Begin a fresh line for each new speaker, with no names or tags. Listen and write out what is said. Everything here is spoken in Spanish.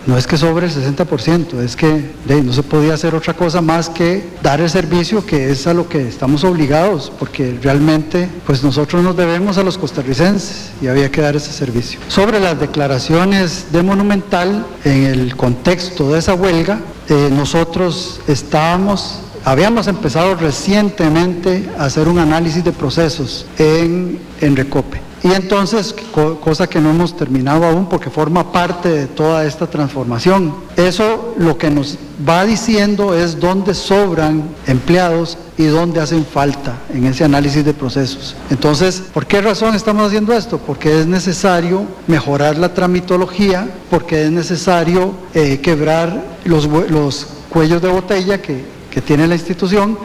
no es que sobre el 60%, es que no se podía hacer otra cosa más que dar el servicio, que es a lo que estamos obligados, porque realmente pues nosotros nos debemos a los costarricenses y había que dar ese servicio. Sobre las declaraciones de Monumental, en el contexto de esa huelga, nosotros habíamos empezado recientemente a hacer un análisis de procesos en Recope. Y entonces, cosa que no hemos terminado aún porque forma parte de toda esta transformación. Eso lo que nos va diciendo es dónde sobran empleados y dónde hacen falta en ese análisis de procesos. Entonces, ¿por qué razón estamos haciendo esto? Porque es necesario mejorar la tramitología, porque es necesario quebrar los cuellos de botella que tiene la institución.